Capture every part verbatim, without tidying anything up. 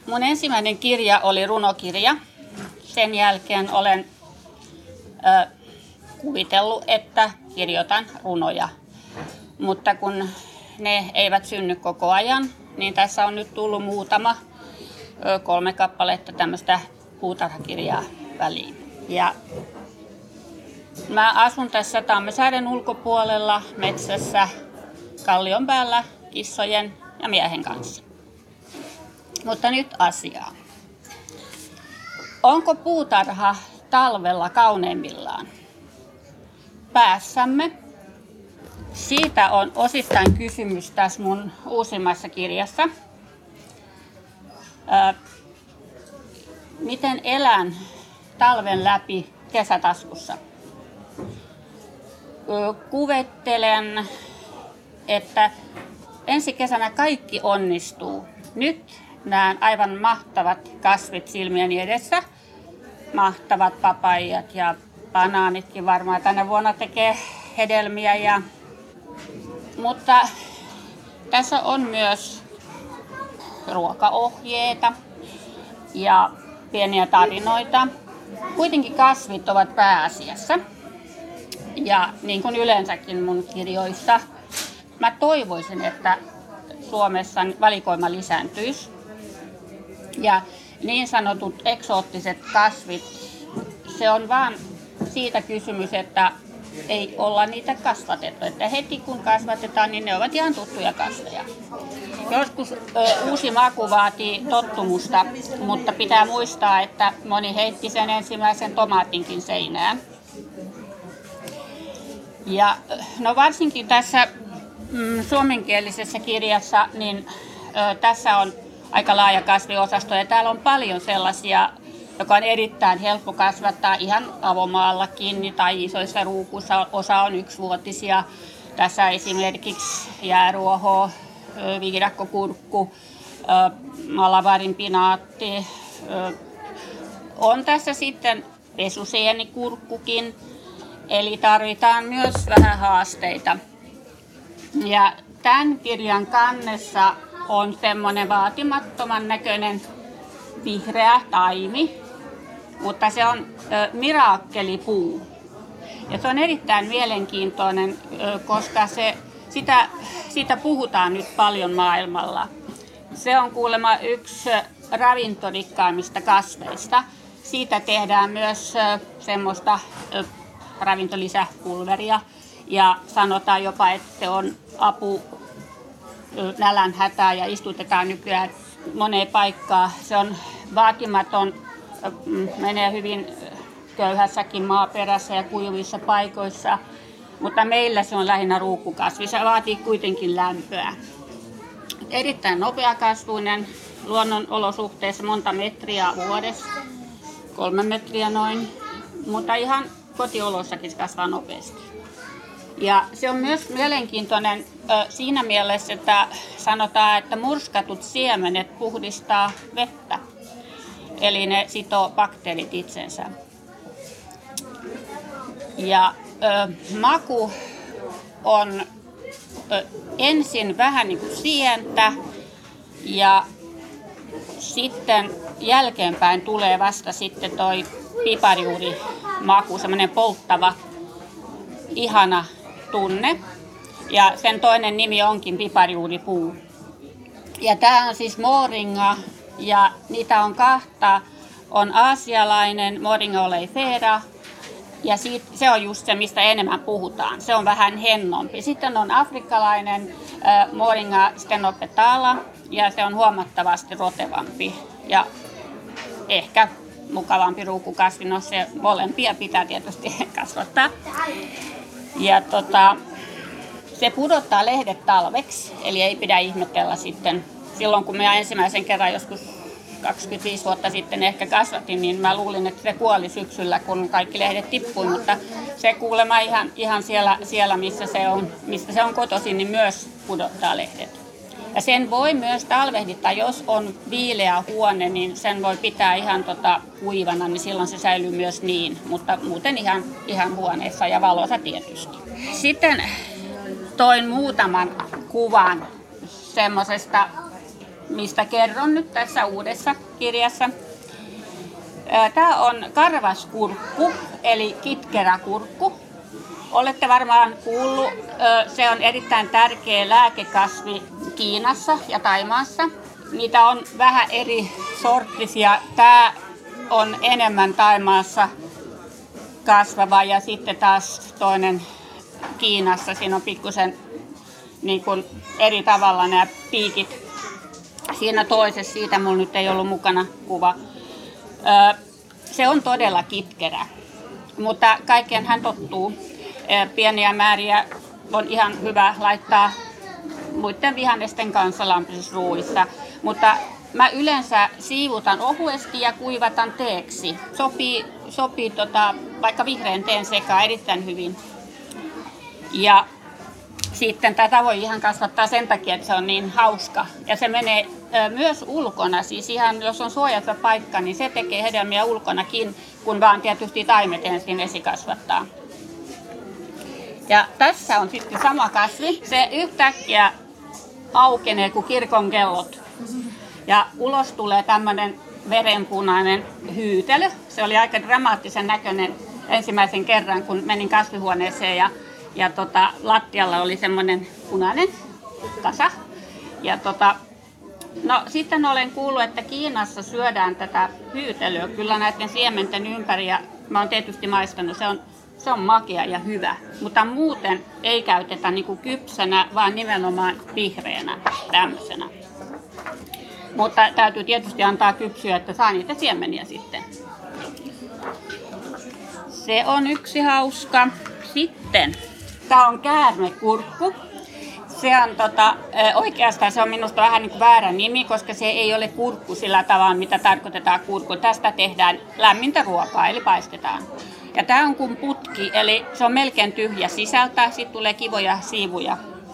Mun ensimmäinen kirja oli runokirja. Sen jälkeen olen ö, kuvitellut, että kirjoitan runoja. Mutta kun ne eivät synny koko ajan, niin tässä on nyt tullut muutama, ö, kolme kappaletta tämmöistä puutarhakirjaa väliin. Ja mä asun tässä Tammesaaren ulkopuolella metsässä kallion päällä kissojen ja miehen kanssa. Mutta nyt asiaan. Onko puutarha talvella kauneimmillaan? Päässämme. Siitä on osittain kysymys tässä mun uusimmassa kirjassa. Ää, miten elän talven läpi kesätaskussa? Kuvittelen, että ensi kesänä kaikki onnistuu. Nyt näen aivan mahtavat kasvit silmieni edessä. Mahtavat papaijat ja banaanitkin varmaan tänä vuonna tekee hedelmiä. Ja... Mutta tässä on myös ruokaohjeita ja pieniä tarinoita. Kuitenkin kasvit ovat pääasiassa. Ja niin kuin yleensäkin mun kirjoissa, mä toivoisin, että Suomessa valikoima lisääntyisi. Ja niin sanotut eksoottiset kasvit, se on vaan siitä kysymys, että ei olla niitä kasvatettu. Että heti kun kasvatetaan, niin ne ovat ihan tuttuja kasveja. Joskus ö, uusi maku vaatii tottumusta, mutta pitää muistaa, että moni heitti sen ensimmäisen tomaatinkin seinään. Ja no varsinkin tässä mm, suomenkielisessä kirjassa, niin ö, tässä on aika laaja kasviosasto ja täällä on paljon sellaisia, joka on erittäin helppo kasvattaa ihan avomaallakin tai isoissa ruukuissa. Osa on yksivuotisia. Tässä esimerkiksi jääruoho, viidakkokurkku, malabarin pinaatti. On tässä sitten pesusienikurkkukin, eli tarvitaan myös vähän haasteita. Ja tämän kirjan kannessa on semmoinen vaatimattoman näköinen vihreä taimi, mutta se on ö, miraakkelipuu. Ja se on erittäin mielenkiintoinen, ö, koska se, sitä, sitä puhutaan nyt paljon maailmalla. Se on kuulemma yksi ravintorikkaimmista kasveista. Siitä tehdään myös ö, semmoista ö, ravintolisäpulveria ja sanotaan jopa, että se on apu nälänhätää ja istutetaan nykyään moneen paikkaan. Se on vaatimaton, menee hyvin köyhässäkin maaperässä ja kuivissa paikoissa, mutta meillä se on lähinnä ruukkukasvi. Se vaatii kuitenkin lämpöä. Erittäin nopeakasvuinen, luonnon olosuhteissa monta metriä vuodessa, kolme metriä noin, mutta ihan kotiolossakin se kasvaa nopeasti. Ja se on myös mielenkiintoinen ö, siinä mielessä, että sanotaan, että murskatut siemenet puhdistaa vettä. Eli ne sitoo bakteerit itsensä. Ja ö, maku on ö, ensin vähän niin kuin sientä ja sitten jälkeenpäin tulee vasta sitten toi piparjuurimaku, semmoinen polttava, ihana tunne. Ja sen toinen nimi onkin piparjuuripuu. Ja tämä on siis moringa ja niitä on kahta. On aasialainen moringa oleifera ja siitä, se on just se, mistä enemmän puhutaan. Se on vähän hennompi. Sitten on afrikkalainen äh, moringa stenopetala ja se on huomattavasti rotevampi ja ehkä mukavampi ruukukasvi. No se molempia pitää tietysti kasvattaa. Ja tota, se pudottaa lehdet talveksi, eli ei pidä ihmetellä sitten. Silloin kun minä ensimmäisen kerran joskus kaksikymmentäviisi vuotta sitten ehkä kasvatin, niin mä luulin, että se kuoli syksyllä, kun kaikki lehdet tippui, mutta se kuulemma ihan, ihan siellä, siellä missä, se on, mistä se on kotoisin, niin myös pudottaa lehdet. Ja sen voi myös talvehdittaa, jos on viileä huone, niin sen voi pitää ihan tota kuivana, niin silloin se säilyy myös niin, mutta muuten ihan, ihan huoneessa ja valossa tietysti. Sitten toin muutaman kuvan semmoisesta mistä kerron nyt tässä uudessa kirjassa. Tämä on karvaskurkku, eli kitkeräkurkku. Olette varmaan kuullut, se on erittäin tärkeä lääkekasvi Kiinassa ja Thaimaassa. Niitä on vähän eri sorttisia. Tämä on enemmän Thaimaassa kasvava ja sitten taas toinen Kiinassa. Siinä on pikkusen niin kuin eri tavalla nämä piikit. Siinä toisessa, siitä minulla nyt ei ollut mukana kuva. Se on todella kitkerä, mutta kaikkeen hän tottuu. Pieniä määriä on ihan hyvä laittaa muiden vihannesten kanssa lämpöisessä ruuissa, mutta mä yleensä siivutan ohuesti ja kuivatan teeksi. Sopii, sopii tota, vaikka vihreän teen sekaan erittäin hyvin. Ja sitten tätä voi ihan kasvattaa sen takia, että se on niin hauska. Ja se menee ö, myös ulkona, siis ihan jos on suojattu paikka, niin se tekee hedelmiä ulkonakin, kun vaan tietysti taimet ensin esikasvattaa. Ja tässä on sitten sama kasvi. Se yhtäkkiä aukenee kuin kirkon kellot. Ja ulos tulee tämmöinen verenpunainen hyytelö. Se oli aika dramaattisen näköinen ensimmäisen kerran, kun menin kasvihuoneeseen ja, ja tota, lattialla oli semmoinen punainen kasa. Ja tota, no, sitten olen kuullut, että Kiinassa syödään tätä hyytelöä kyllä näiden siementen ympäri. Ja mä oon tietysti maistanut, se on Se on makea ja hyvä, mutta muuten ei käytetä niin kuin kypsänä, vaan nimenomaan vihreänä tämmöisenä. Mutta täytyy tietysti antaa kypsyä, että saa niitä siemeniä sitten. Se on yksi hauska. Sitten, tämä on käärmekurkku. Se on tota, oikeastaan se on minusta vähän niin kuin väärä nimi, koska se ei ole kurkku sillä tavalla, mitä tarkoitetaan kurkku. Tästä tehdään lämmintä ruokaa, eli paistetaan. Ja tämä on kuin putki, eli se on melkein tyhjä sisältä, sitten tulee kivoja siivuja.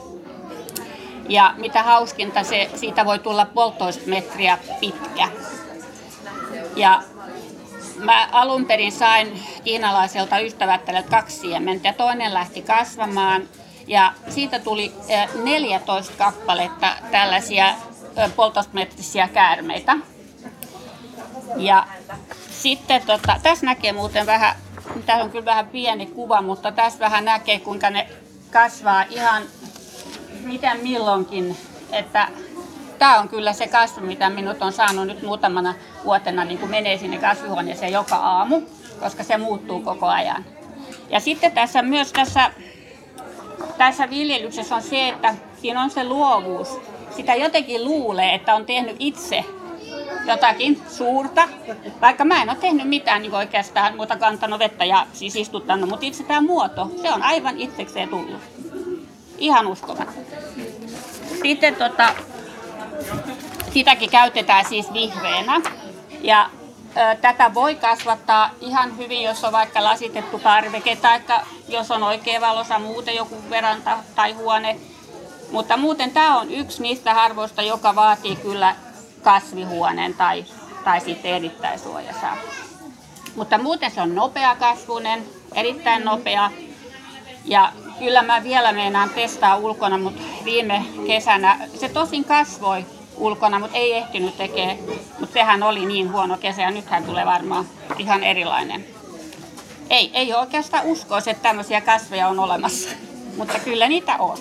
Ja mitä hauskinta, se, siitä voi tulla puolitoista metriä pitkä. Ja mä alun perin sain kiinalaiselta ystävättäjältä kaksi siementä ja toinen lähti kasvamaan. Ja siitä tuli neljätoista kappaletta tällaisia puolitoista metrisiä käärmeitä. Ja sitten tota, tässä näkee muuten vähän, tämä on kyllä vähän pieni kuva, mutta tässä vähän näkee kuinka ne kasvaa ihan miten milloinkin. Että tämä on kyllä se kasvi, mitä minut on saanut nyt muutamana vuotena, niin kun menee sinne kasvihuoneeseen joka aamu, koska se muuttuu koko ajan. Ja sitten tässä myös tässä, tässä viljelyksessä on se, että siinä on se luovuus. Sitä jotenkin luulee, että on tehnyt itse jotakin suurta, vaikka mä en ole tehnyt mitään niin oikeastaan muuta kantanut vettä ja siis istuttanut, mutta itse tämä muoto, se on aivan itsekseen tullut. Ihan uskomaton. Sitten tota, sitäkin käytetään siis vihreänä ja ö, tätä voi kasvattaa ihan hyvin, jos on vaikka lasitettu parveke tai jos on oikea valossa muuten joku veranta tai huone. Mutta muuten tämä on yksi niistä harvoista, joka vaatii kyllä kasvihuoneen tai, tai sitten erittäin suojasaa. Mutta muuten se on nopea kasvuinen, erittäin nopea. Ja kyllä mä vielä meinaan testaa ulkona, mutta viime kesänä se tosin kasvoi ulkona, mutta ei ehtinyt tekemään. Mutta sehän oli niin huono kesä ja nythän tulee varmaan ihan erilainen. Ei, ei ole oikeastaan uskoisi, että tämmöisiä kasveja on olemassa, mutta kyllä niitä on.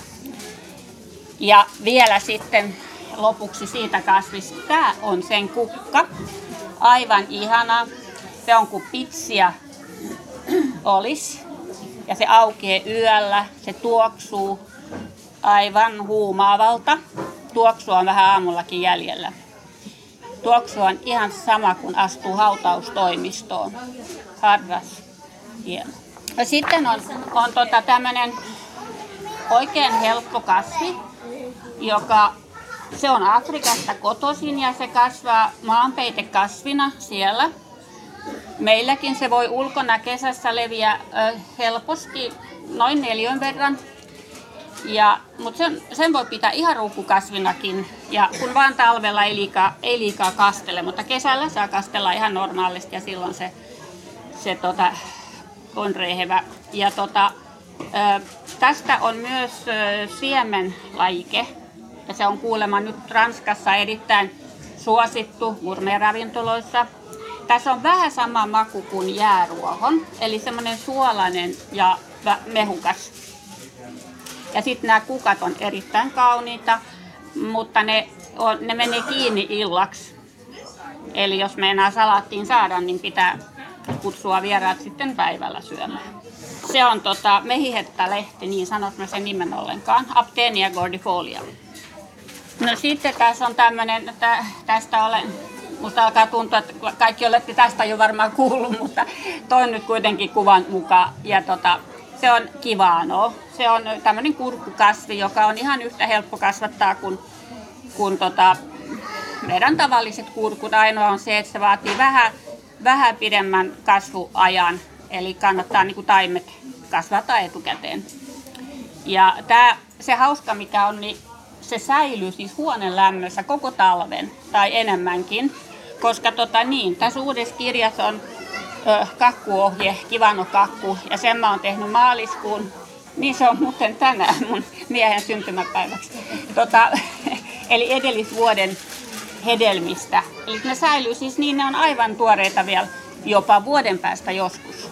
Ja vielä sitten lopuksi siitä kasvista. Tämä on sen kukka. Aivan ihana. Se on kuin pitsia olisi. Ja se aukeaa yöllä. Se tuoksuu aivan huumaavalta. Tuoksua on vähän aamullakin jäljellä. Tuoksu on ihan sama kuin astuu hautaustoimistoon. Harras. Hieno. Ja sitten on, on tota tämmöinen oikein helppo kasvi, joka se on Afrikasta kotoisin ja se kasvaa maanpeitekasvina siellä. Meilläkin se voi ulkona kesässä leviä ö, helposti noin neljön verran. Ja, mutta sen, sen voi pitää ihan ruukkukasvinakin, ja kun vaan talvella ei liikaa, ei liikaa kastele, mutta kesällä saa kastella ihan normaalisti ja silloin se, se tota, on rehevä. Ja tota, ö, tästä on myös ö, siemenlajike, ja se on kuulemma nyt Ranskassa erittäin suosittu gourmet-ravintoloissa. Tässä on vähän sama maku kuin jääruohon, eli semmoinen suolainen ja mehukas. Ja sitten nämä kukat on erittäin kauniita, mutta ne, on, ne menee kiinni illaksi. Eli jos meinaa salaattiin saada, niin pitää kutsua vieraat sitten päivällä syömään. Se on tota, mehihettalehti, niin sanot mä sen nimen ollenkaan, Aptenia gordifolia. No sitten tässä on tämmöinen, että tästä olen, musta alkaa tuntua, että kaikki olette tästä jo varmaan kuullut, mutta toi nyt kuitenkin kuvan mukaan. Ja tota, se on kivano. Se on tämmöinen kurkkukasvi, joka on ihan yhtä helppo kasvattaa kuin, kuin tota, meidän tavalliset kurkut. Ainoa on se, että se vaatii vähän, vähän pidemmän kasvuajan, eli kannattaa niin kuin taimet kasvattaa etukäteen. Ja tää, se hauska mikä on, niin se säilyy siis huoneen lämmössä koko talven tai enemmänkin, koska tota niin, tässä uudessa kirjassa on ö, kakkuohje, kivano kakku, ja sen mä oon tehnyt maaliskuun, niin se on muuten tänään mun miehen syntymäpäiväksi. Tota, eli edellisvuoden hedelmistä. Eli ne säilyy siis niin, ne on aivan tuoreita vielä jopa vuoden päästä joskus.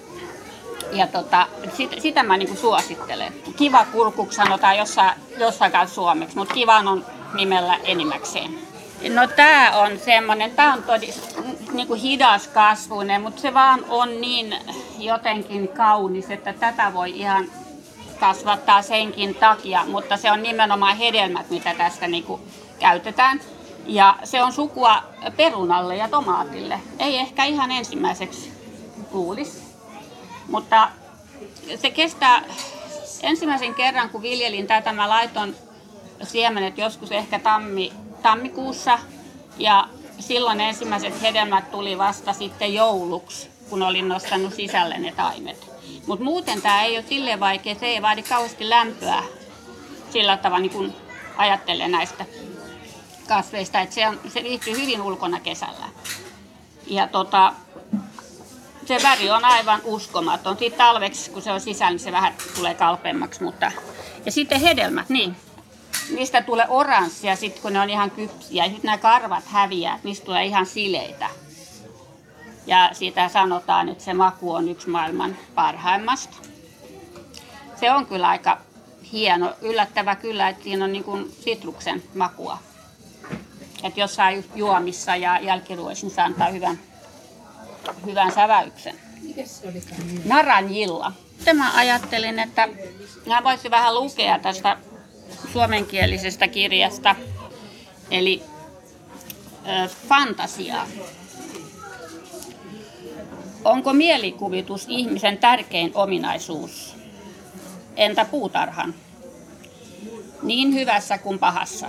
Ja tota, sit, sitä mä niinku suosittelen. Kiva kurkuksi sanotaan jossain, jossain kanssa suomeksi, mutta kivan on nimellä enimmäkseen. No tää on semmonen, tää on todis, niinku hidas kasvuinen, mutta se vaan on niin jotenkin kaunis, että tätä voi ihan kasvattaa senkin takia, mutta se on nimenomaan hedelmät, mitä tästä niinku käytetään. Ja se on sukua perunalle ja tomaatille. Ei ehkä ihan ensimmäiseksi luulisi. Mutta se kestää ensimmäisen kerran, kun viljelin tätä, mä laitoin siemenet joskus ehkä tammi, tammikuussa. Ja silloin ensimmäiset hedelmät tuli vasta sitten jouluksi, kun olin nostanut sisälle ne taimet. Mutta muuten tämä ei ole silleen vaikea, se ei vaadi kauheasti lämpöä sillä tavalla, niin kun ajattelen näistä kasveista, että se, on, se viihtyy hyvin ulkona kesällä. Ja tota, se väri on aivan uskomaton. Sitten talveksi, kun se on sisällä, niin se vähän tulee kalpeammaksi. Mutta... Ja sitten hedelmät, niin. Niistä tulee oranssia, sit kun ne on ihan kypsiä. Ja sitten nämä karvat häviää, niistä tulee ihan sileitä. Ja siitä sanotaan, että se maku on yksi maailman parhaimmasta. Se on kyllä aika hieno, yllättävä kyllä, että siinä on niin kuin sitruksen makua. Että jossain juomissa ja jälkiruoissa niin se antaa hyvän, hyvän säväyksen. Mikäs se oli? Naranjilla. Sitten mä ajattelin, että mä voisin vähän lukea tästä suomenkielisestä kirjasta, eli ö, fantasiaa. Onko mielikuvitus ihmisen tärkein ominaisuus? Entä puutarhan? Niin hyvässä kuin pahassa.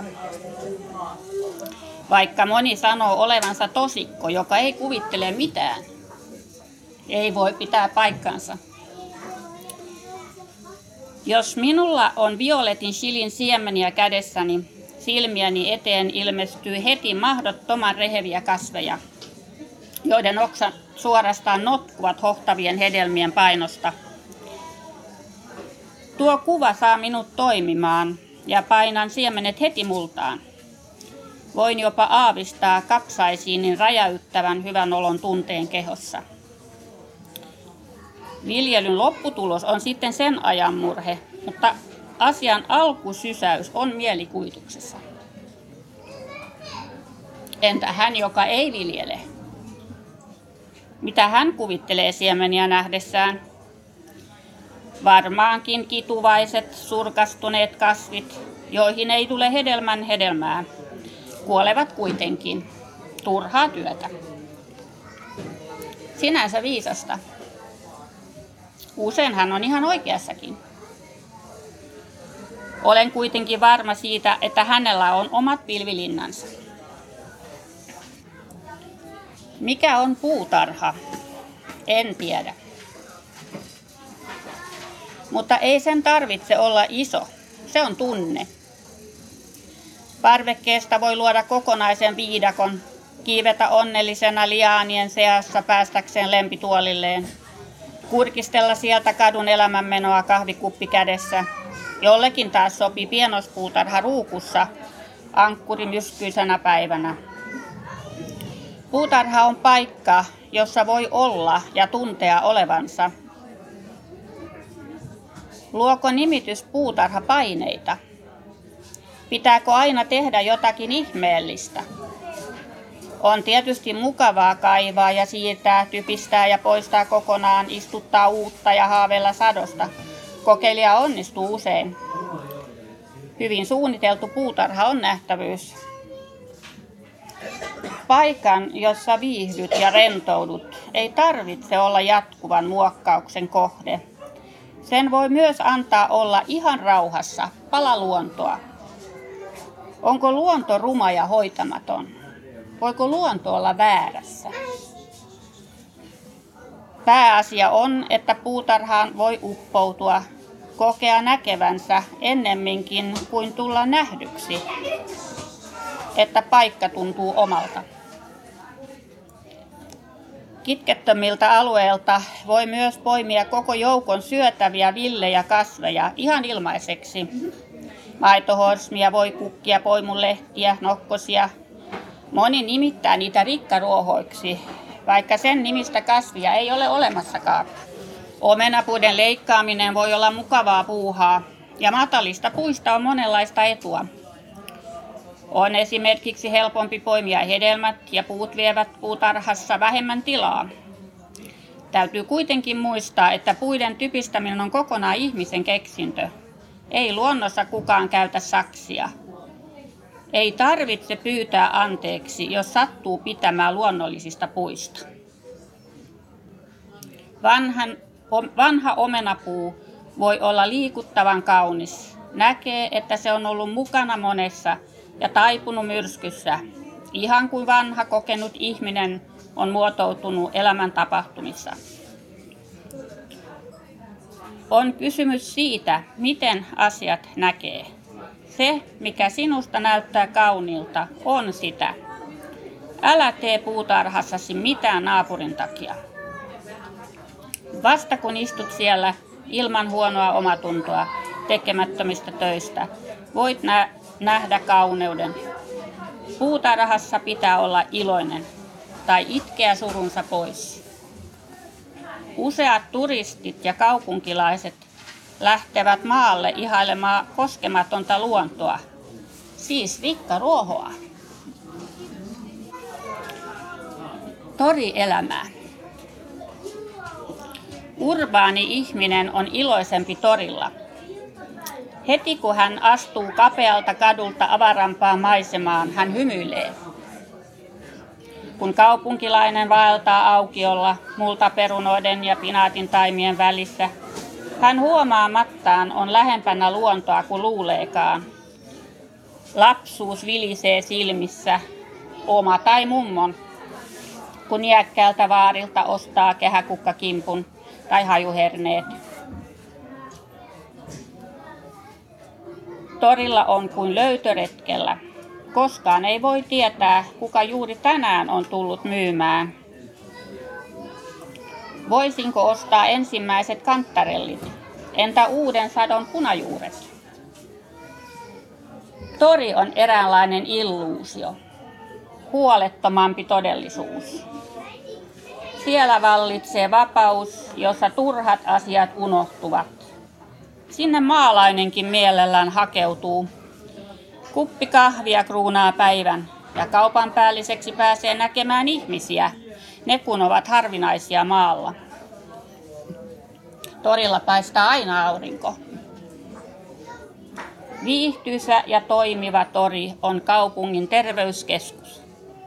Vaikka moni sanoo olevansa tosikko, joka ei kuvittele mitään, ei voi pitää paikkansa. Jos minulla on violetin chilin siemeniä kädessäni, silmiäni eteen ilmestyy heti mahdottoman reheviä kasveja, joiden oksat suorastaan notkuvat hohtavien hedelmien painosta. Tuo kuva saa minut toimimaan ja painan siemenet heti multaan. Voin jopa aavistaa kapsaisiinin räjäyttävän hyvän olon tunteen kehossa. Viljelyn lopputulos on sitten sen ajan murhe, mutta asian alkusysäys on mielikuvituksessa. Entä hän, joka ei viljele? Mitä hän kuvittelee siemeniä nähdessään? Varmaankin kituvaiset, surkastuneet kasvit, joihin ei tule hedelmän hedelmää, kuolevat kuitenkin. Turhaa työtä. Sinänsä viisasta. Usein hän on ihan oikeassakin. Olen kuitenkin varma siitä, että hänellä on omat pilvilinnansa. Mikä on puutarha? En tiedä. Mutta ei sen tarvitse olla iso. Se on tunne. Parvekkeesta voi luoda kokonaisen viidakon, kiivetä onnellisena liaanien seassa päästäkseen lempituolilleen, kurkistella sieltä kadun elämänmenoa kahvikuppi kädessä, Jollekin taas sopi pienoispuutarha Ruukussa ankkurimyrskyisenä päivänä. Puutarha on paikka, jossa voi olla ja tuntea olevansa. Luoko nimitys puutarha paineita? Pitääkö aina tehdä jotakin ihmeellistä? On tietysti mukavaa kaivaa ja siirtää, typistää ja poistaa kokonaan, istuttaa uutta ja haaveilla sadosta. Kokeilija onnistuu usein. Hyvin suunniteltu puutarha on nähtävyys. Paikan, jossa viihdyt ja rentoudut, ei tarvitse olla jatkuvan muokkauksen kohde. Sen voi myös antaa olla ihan rauhassa, pala luontoa. Onko luonto ruma ja hoitamaton? Voiko luonto olla väärässä? Pääasia on, että puutarhaan voi uppoutua, kokea näkevänsä ennemminkin kuin tulla nähdyksi, että paikka tuntuu omalta. Kitkettömiltä alueilta voi myös poimia koko joukon syötäviä villejä kasveja ihan ilmaiseksi. Maitohorsmia, voikukkia, poimulehtiä, nokkosia. Moni nimittää niitä rikkaruohoiksi, vaikka sen nimistä kasvia ei ole olemassakaan. Omenapuiden leikkaaminen voi olla mukavaa puuhaa, ja matalista puista on monenlaista etua. On esimerkiksi helpompi poimia hedelmät ja puut vievät puutarhassa vähemmän tilaa. Täytyy kuitenkin muistaa, että puiden typistäminen on kokonaan ihmisen keksintö. Ei luonnossa kukaan käytä saksia. Ei tarvitse pyytää anteeksi, jos sattuu pitämään luonnollisista puista. Vanhan, vanha omenapuu voi olla liikuttavan kaunis. Näkee, että se on ollut mukana monessa ja taipunut myrskyssä, ihan kuin vanha kokenut ihminen on muotoutunut elämän tapahtumissa. On kysymys siitä, miten asiat näkee. Se, mikä sinusta näyttää kauniilta, on sitä. Älä tee puutarhassasi mitään naapurin takia. Vasta kun istut siellä ilman huonoa omatuntoa tekemättömistä töistä, voit nä- nähdä kauneuden. Puutarhassa pitää olla iloinen tai itkeä surunsa pois. Useat turistit ja kaupunkilaiset lähtevät maalle ihailemaan koskematonta luontoa, siis rikkaruohoa. Torielämää. Urbaani ihminen on iloisempi torilla. Heti kun hän astuu kapealta kadulta avarampaan maisemaan, hän hymyilee. Kun kaupunkilainen vaeltaa aukiolla multaperunoiden ja pinaatin taimien välissä, hän huomaamattaan on lähempänä luontoa kuin luuleekaan. Lapsuus vilisee silmissä, oma tai mummon, kun iäkkäältä vaarilta ostaa kehäkukkakimpun tai hajuherneet. Torilla on kuin löytöretkellä. Koskaan ei voi tietää, kuka juuri tänään on tullut myymään. Voisinko ostaa ensimmäiset kanttarellit? Entä uuden sadon punajuuret? Tori on eräänlainen illuusio, huolettomampi todellisuus. Siellä vallitsee vapaus, jossa turhat asiat unohtuvat. Sinne maalainenkin mielellään hakeutuu. Kuppi kahvia kruunaa päivän ja kaupan päälliseksi pääsee näkemään ihmisiä, ne kun ovat harvinaisia maalla. Torilla paistaa aina aurinko. Viihtyisä ja toimiva tori on kaupungin terveyskeskus.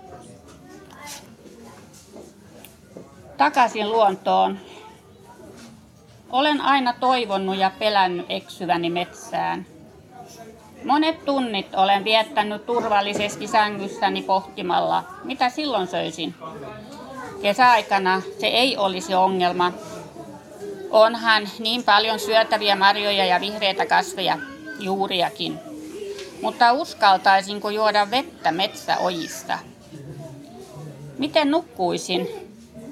Takaisin luontoon. Olen aina toivonut ja pelännyt eksyväni metsään. Monet tunnit olen viettänyt turvallisesti sängyssäni pohtimalla, mitä silloin söisin. Kesäaikana se ei olisi ongelma. Onhan niin paljon syötäviä marjoja ja vihreitä kasveja, juuriakin. Mutta uskaltaisinko juoda vettä metsäojista? Miten nukkuisin?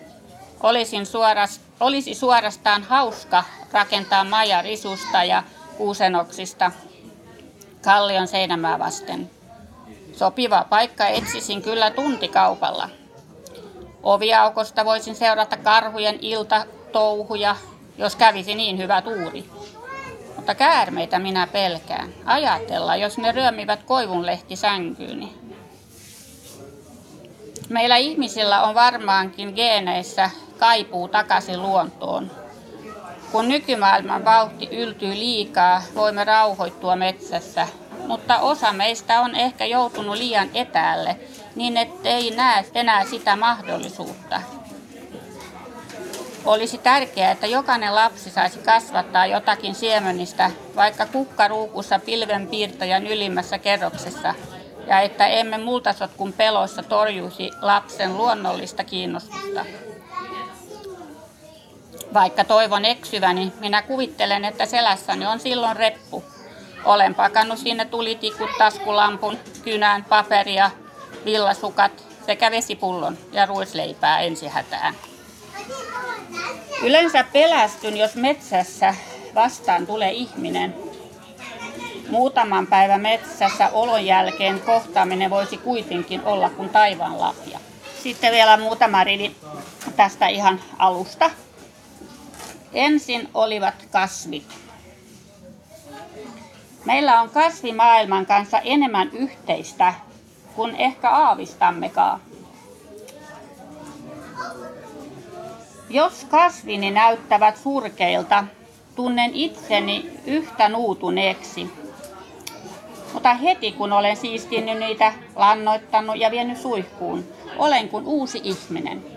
Olisin suoras, olisi suorastaan hauska rakentaa maja risusta ja kuusenoksista kallion seinämää vasten. Sopiva paikka etsisin kyllä tuntikaupalla. Oviaukosta voisin seurata karhujen iltatouhuja, jos kävisi niin hyvä tuuri. Mutta käärmeitä minä pelkään. Ajatella, jos ne ryömivät koivunlehti sänkyyni. Meillä ihmisillä on varmaankin geeneissä kaipuu takaisin luontoon. Kun nykymaailman vauhti yltyy liikaa, voimme rauhoittua metsässä, mutta osa meistä on ehkä joutunut liian etäälle, niin ettei näe enää sitä mahdollisuutta. Olisi tärkeää, että jokainen lapsi saisi kasvattaa jotakin siemenistä, vaikka kukkaruukussa pilvenpiirtäjän ylimmässä kerroksessa, ja että emme multasotkun pelossa torjuisi lapsen luonnollista kiinnostusta. Vaikka toivon eksyväni, minä kuvittelen, että selässäni on silloin reppu. Olen pakannut sinne tulitikut, taskulampun, kynän, paperia, villasukat sekä vesipullon ja ruisleipää ensihätään. Yleensä pelästyn, jos metsässä vastaan tulee ihminen. Muutaman päivän metsässä olon jälkeen kohtaaminen voisi kuitenkin olla kuin taivaan lahja. Sitten vielä muutama rivi tästä ihan alusta. Ensin olivat kasvit. Meillä on kasvimaailman kanssa enemmän yhteistä kuin ehkä aavistammekaan. Jos kasvini näyttävät surkeilta, tunnen itseni yhtä nuutuneeksi. Mutta heti kun olen siistinyt niitä, lannoittanut ja vienyt suihkuun, olen kuin uusi ihminen.